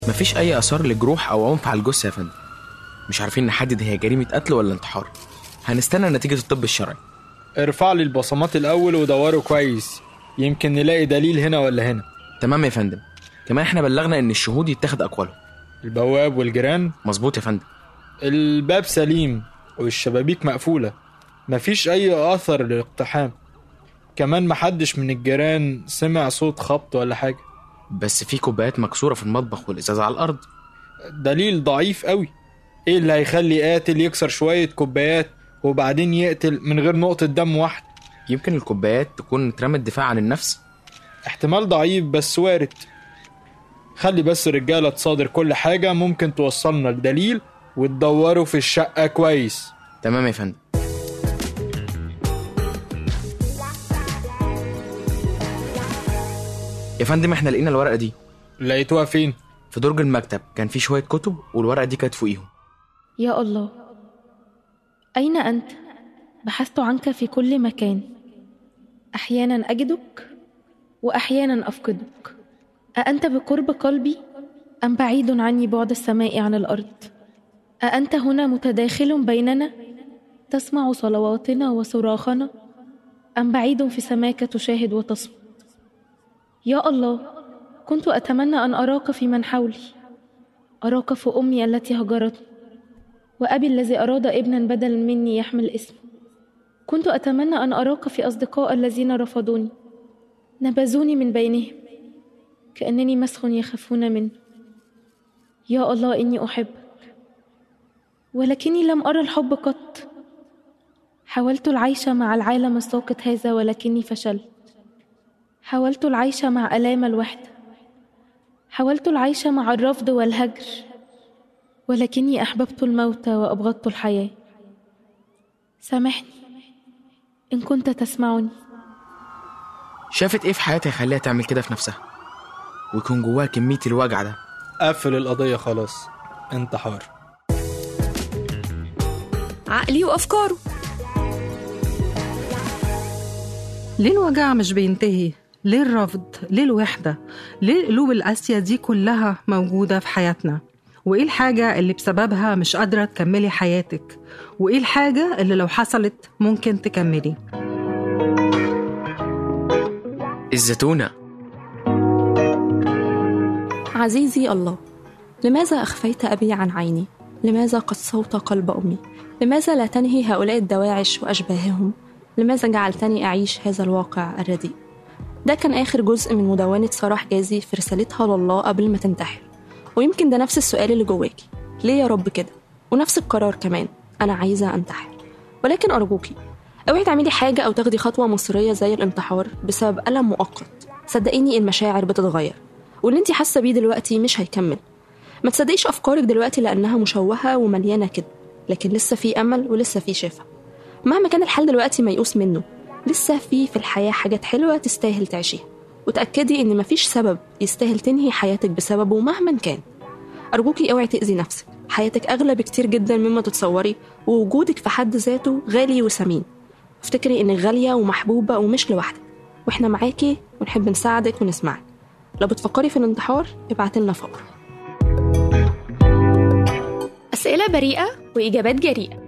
مفيش اي اثار لجروح او عنف على الجثه يا فندم. مش عارفين نحدد هي جريمه قتل ولا انتحار. هنستنى نتيجه الطب الشرعي. ارفع لي البصمات الاول ودوروا كويس، يمكن نلاقي دليل هنا ولا هنا. تمام يا فندم. كمان احنا بلغنا ان الشهود يتاخد اقوالهم. البواب والجيران؟ مظبوط يا فندم. الباب سليم والشبابيك مقفوله، مفيش اي اثر للاقتحام. كمان محدش من الجيران سمع صوت خبط ولا حاجه. بس في كوبايات مكسوره في المطبخ والازاز على الارض. دليل ضعيف قوي. ايه اللي هيخلي قاتل يكسر شويه كوبايات وبعدين يقتل من غير نقطه دم واحده؟ يمكن الكوبايات تكون اترمت دفاع عن النفس. احتمال ضعيف بس وارد. خلي بس الرجاله تصادر كل حاجه ممكن توصلنا لدليل وتدوروا في الشقه كويس. تمام يا فندم. يا فندم احنا لقينا الورقه دي. لقيتوها فين؟ في درج المكتب، كان في شويه كتب والورقه دي كانت فوقيهم. يا الله، أين أنت؟ بحثت عنك في كل مكان، أحيانا أجدك وأحيانا أفقدك. أأنت بقرب قلبي أم بعيد عني بعد السماء عن الأرض؟ أأنت هنا متداخل بيننا تسمع صلواتنا وصراخنا أم بعيد في سماك تشاهد وتصمت؟ يا الله، كنت أتمنى أن أراك في من حولي، أراك في أمي التي هجرتني وأبي الذي أراد ابنا بدلا مني يحمل اسمه. كنت أتمنى أن أراك في أصدقاء الذين رفضوني، نبذوني من بينهم كأنني مسخ يخافون منه. يا الله، إني أحبك ولكني لم أرى الحب قط. حاولت العيش مع العالم الساقط هذا ولكني فشلت. حاولت العيش مع آلام الوحدة، حاولت العيش مع الرفض والهجر، ولكني أحببت الموت وأبغضت الحياة. سامحني إن كنت تسمعني. شافت ايه في حياتها يخليها تعمل كده في نفسها ويكون جواها كمية الوجع ده؟ قفل القضية خلاص، انتحار. عقلي وأفكاره. ليه الوجع مش بينتهي؟ ليه الرفض؟ ليه الوحدة؟ ليه القلوب القاسية دي كلها موجودة في حياتنا؟ وإيه الحاجة اللي بسببها مش قادرة تكملي حياتك؟ وإيه الحاجة اللي لو حصلت ممكن تكملي؟ الزتونة. عزيزي الله، لماذا أخفيت أبي عن عيني؟ لماذا قسوت قلب أمي؟ لماذا لا تنهي هؤلاء الدواعش وأشباههم؟ لماذا جعلتني أعيش هذا الواقع الرديء؟ ده كان آخر جزء من مدونة سارة حجازي في رسالتها لله قبل ما تنتحر. ويمكن ده نفس السؤال اللي جواكي، ليه يا رب كده؟ ونفس القرار كمان، أنا عايزة أنتحر. ولكن أرجوكي اوعي تعملي حاجة أو تاخدي خطوة مصيرية زي الانتحار بسبب ألم مؤقت. صدقيني المشاعر بتتغير، واللي انتي حاسة بيه دلوقتي مش هيكمل. ما تصدقيش أفكارك دلوقتي لأنها مشوهة ومليانة كده، لكن لسه في أمل ولسه في شفاء. مهما كان الحال دلوقتي ميؤوس منه، لسه في الحياة حاجات حلوة تستاهل تعيشيها. وتأكدي إن مفيش سبب يستاهل تنهي حياتك بسببه مهما كان. أرجوكي اوعي تأذي نفسك، حياتك أغلى بكتير جدا مما تتصوري، ووجودك في حد ذاته غالي وثمين. افتكري إنك غالية ومحبوبة ومش لوحدك، وإحنا معاكي ونحب نساعدك ونسمعك. لو بتفكري في الانتحار ابعتلنا فورا. أسئلة بريئة وإجابات جريئة.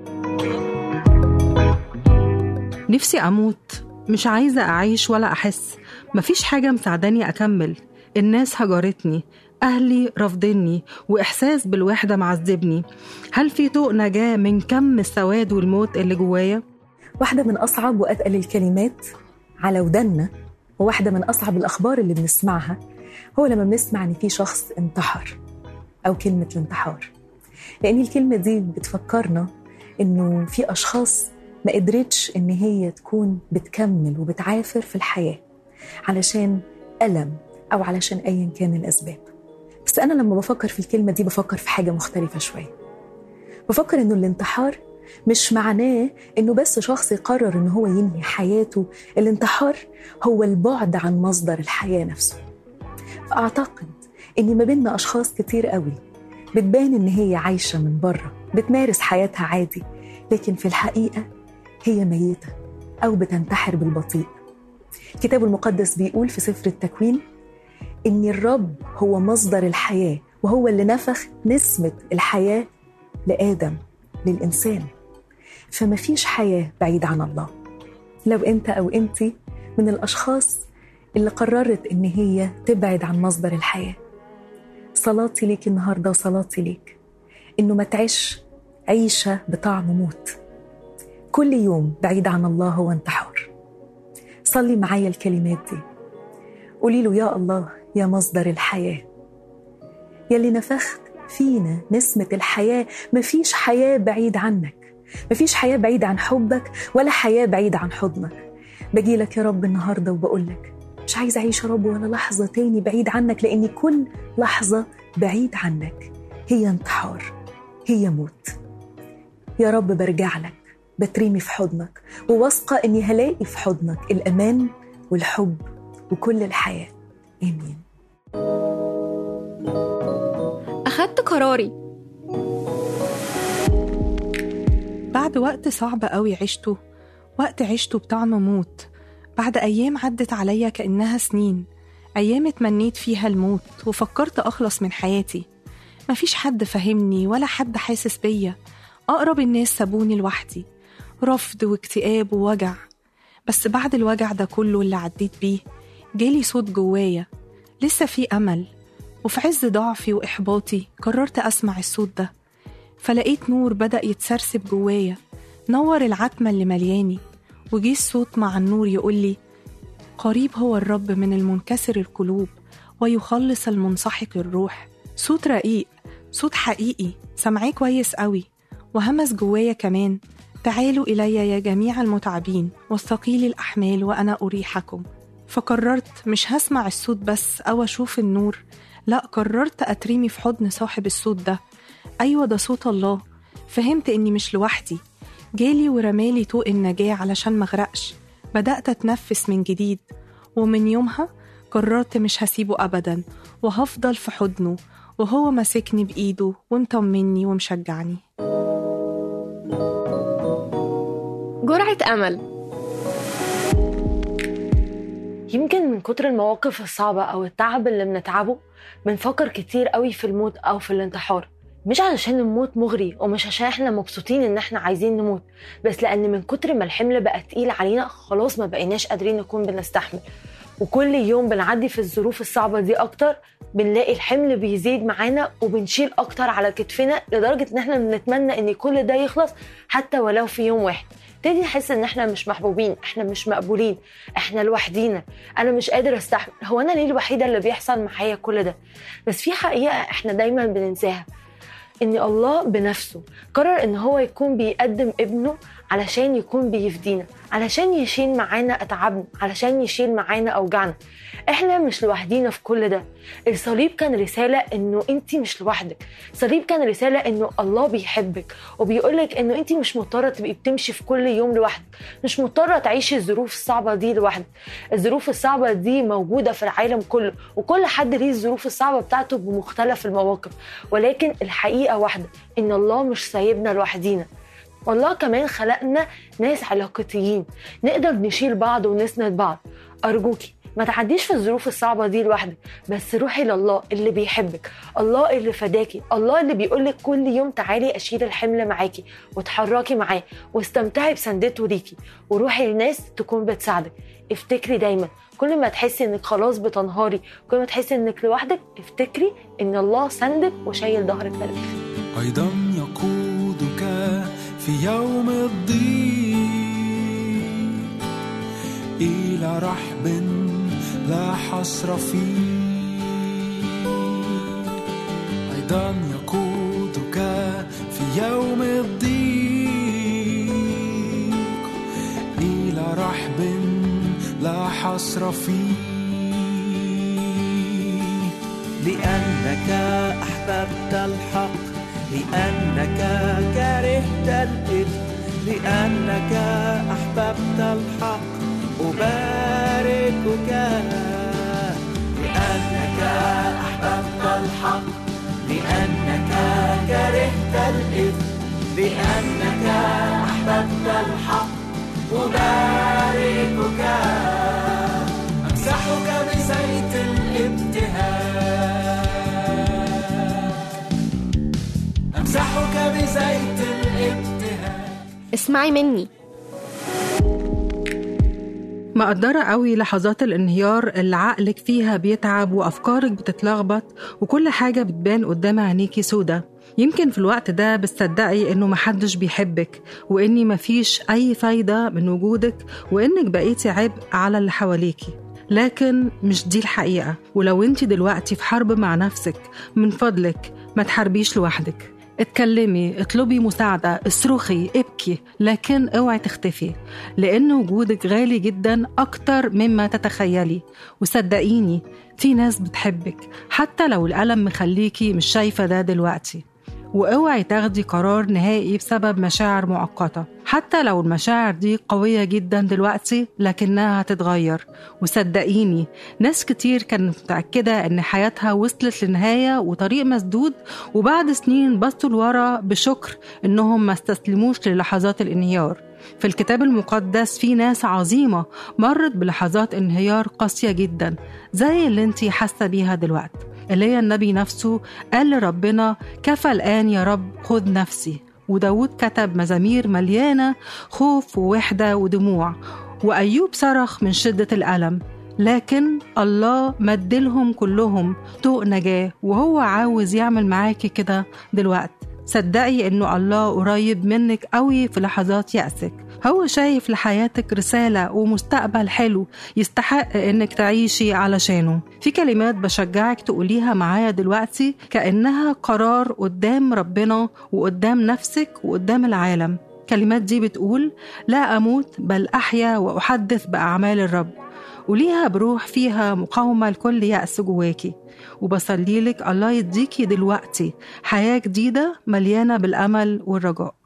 نفسي أموت، مش عايزة أعيش ولا أحس. مفيش حاجة مساعداني أكمل. الناس هجرتني، أهلي رفضني، وإحساس بالوحدة معذبني. هل في طوق نجاة من كم السواد والموت اللي جوايا؟ واحدة من أصعب وأتقل الكلمات على ودنا، وواحدة من أصعب الأخبار اللي بنسمعها، هو لما بنسمع إن في شخص انتحر، أو كلمة الانتحار. لأن الكلمة دي بتفكرنا إنه في أشخاص ما قدرتش إن هي تكون بتكمل وبتعافر في الحياة علشان ألم أو علشان أيا كان الأسباب. بس أنا لما بفكر في الكلمة دي بفكر في حاجة مختلفة شوية. بفكر إنه الانتحار مش معناه إنه بس شخص يقرر إنه هو ينهي حياته. الانتحار هو البعد عن مصدر الحياة نفسه. فأعتقد إن ما بيننا أشخاص كتير قوي بتبان إن هي عايشة من بره، بتمارس حياتها عادي، لكن في الحقيقة هي ميتة أو بتنتحر بالبطيء. الكتاب المقدس بيقول في سفر التكوين إن الرب هو مصدر الحياة وهو اللي نفخ نسمة الحياة لآدم، للإنسان. فما فيش حياة بعيد عن الله. لو أنت أو أنتي من الأشخاص اللي قررت إن هي تبعد عن مصدر الحياة، صلاتي ليك النهاردة وصلاتي ليك إنه ما تعيش عيشة بطعم موت. كل يوم بعيد عن الله هو انتحار. صلي معايا الكلمات دي، قولي له: يا الله يا مصدر الحياة، يلي نفخت فينا نسمة الحياة، مفيش حياة بعيد عنك، مفيش حياة بعيد عن حبك ولا حياة بعيد عن حضنك. بجيلك يا رب النهاردة وبقولك مش عايزة أعيش يا رب ولا لحظة تاني بعيد عنك، لأني كل لحظة بعيد عنك هي انتحار، هي موت. يا رب برجع لك، بتريمي في حضنك، وواثقة إني هلاقي في حضنك الأمان والحب وكل الحياة. آمين. أخدت قراري. بعد وقت صعب قوي عشته، وقت عشته بطعم موت، بعد أيام عدت عليا كأنها سنين، أيام اتمنيت فيها الموت وفكرت أخلص من حياتي. مفيش حد فهمني ولا حد حاسس بيا، أقرب الناس سابوني لوحدي، رفض واكتئاب ووجع. بس بعد الوجع ده كله اللي عديت بيه جالي صوت جوايا لسه في أمل. وفي عز ضعفي وإحباطي قررت أسمع الصوت ده، فلقيت نور بدأ يتسرسب جوايا، نور العتمة اللي ملياني. وجي الصوت مع النور يقولي: قريب هو الرب من المنكسر القلوب ويخلص المنسحق الروح. صوت رقيق، صوت حقيقي، سمعيه كويس قوي. وهمس جوايا كمان: تعالوا إلي يا جميع المتعبين والثقيل الأحمال وأنا أريحكم. فقررت مش هسمع الصوت بس أو أشوف النور، لا، قررت أترمي في حضن صاحب الصوت ده. أيوة، ده صوت الله. فهمت إني مش لوحدي، جالي ورمالي طوق النجاة علشان مغرقش. بدأت أتنفس من جديد، ومن يومها قررت مش هسيبه أبدا، وهفضل في حضنه وهو ماسكني بإيده ومطمني ومشجعني. جرعة أمل. يمكن من كتر المواقف الصعبة أو التعب اللي بنتعبه بنفكر كتير قوي في الموت أو في الانتحار، مش علشان الموت مغري ومش عشان احنا مبسوطين ان احنا عايزين نموت، بس لأن من كتر ما الحمل بقى تقيل علينا خلاص ما بقيناش قادرين نكون بنستحمل. وكل يوم بنعدي في الظروف الصعبة دي أكتر، بنلاقي الحمل بيزيد معانا وبنشيل أكتر على كتفنا، لدرجة ان احنا بنتمنى ان كل ده يخلص حتى ولو في يوم واحد. تبتدي نحس ان احنا مش محبوبين، احنا مش مقبولين، احنا لوحدينا، انا مش قادر استحمل، هو انا ليه الوحيدة اللي بيحصل معايا كل ده؟ بس في حقيقة احنا دايما بننساها، ان الله بنفسه قرر ان هو يكون بيقدم ابنه علشان يكون بيفدينا، علشان يشيل معانا اتعابنا، علشان يشيل معانا اوجعنا. احنا مش لوحدينا في كل ده. الصليب كان رسالة انه انتي مش لوحدك، الصليب كان رسالة انه الله بيحبك وبيقولك انه انتي مش مضطرة تبقي بتمشي في كل يوم لوحدك، مش مضطرة تعيشي الظروف الصعبة دي لوحدك. الظروف الصعبة دي موجودة في العالم كله، وكل حد ليه الظروف الصعبة بتاعته بمختلف المواقف، ولكن الحقيقة واحدة، ان الله مش سايبنا لوحدينا. والله كمان خلقنا ناس علاقتيين، نقدر نشيل بعض ونسند بعض. أرجوكي ما تعديش في الظروف الصعبة دي لوحدك، بس روحي لله اللي بيحبك، الله اللي فداكي، الله اللي بيقولك كل يوم تعالي أشيل الحمل معاكي وتحركي معاه واستمتعي بسندته ليكي، وروحي لناس تكون بتساعدك. افتكري دايما كل ما تحسي انك خلاص بتنهاري، كل ما تحسي انك لوحدك، افتكري ان الله سندك وشايل ظهرك للآخر. أيضا يقودك في يوم الضيق إلى رحب لا حصر فيه. أيضا يقودك في يوم الضيق إلى رحب لا حصر فيه. لأنك أحببت الحق، لأنك كرهت الإثم، لأنك أحببت الحق أباركك. لأنك أحببت الحق، لأنك كرهت الإثم، لأنك أحببت الحق أباركك. أمسحك بزيت الابتهاج اسمعي مني. مقدرة قوي لحظات الانهيار اللي عقلك فيها بيتعب وأفكارك بتتلخبط وكل حاجة بتبان قدام عينيكي سودة. يمكن في الوقت ده بتصدقي إنه محدش بيحبك وإني مفيش أي فايدة من وجودك وإنك بقيتي عبء على اللي حواليكي. لكن مش دي الحقيقة. ولو انت دلوقتي في حرب مع نفسك، من فضلك ما تحاربيش لوحدك. اتكلمي، اطلبي مساعدة، اصرخي، ابكي، لكن اوعي تختفي، لأن وجودك غالي جدا أكتر مما تتخيلي. وصدقيني في ناس بتحبك حتى لو الألم مخليكي مش شايفة ده دلوقتي. واوعي تاخدي قرار نهائي بسبب مشاعر مؤقتة، حتى لو المشاعر دي قوية جدا دلوقتي لكنها هتتغير. وصدقيني ناس كتير كانت متأكدة ان حياتها وصلت لنهاية وطريق مسدود، وبعد سنين بصوا لورا بشكر انهم ما استسلموش للحظات الانهيار. في الكتاب المقدس في ناس عظيمة مرت بلحظات انهيار قاسية جدا زي اللي انتي حاسة بيها دلوقتي. إليا النبي نفسه قال لربنا كفى الآن يا رب خذ نفسي. وداود كتب مزامير مليانة خوف ووحدة ودموع. وأيوب صرخ من شدة الألم، لكن الله مدلهم كلهم طوق نجاة، وهو عاوز يعمل معاكي كده دلوقتي. صدقي إنه الله قريب منك قوي في لحظات يأسك. هو شايف لحياتك رسالة ومستقبل حلو يستحق إنك تعيشي علشانه. في كلمات بشجعك تقوليها معايا دلوقتي كأنها قرار قدام ربنا وقدام نفسك وقدام العالم. كلمات دي بتقول: لا أموت بل أحيا وأحدث بأعمال الرب. وليها بروح فيها مقاومة لكل يأس جواكي. وبصليلك الله يديكي دلوقتي حياة جديدة مليانة بالأمل والرجاء.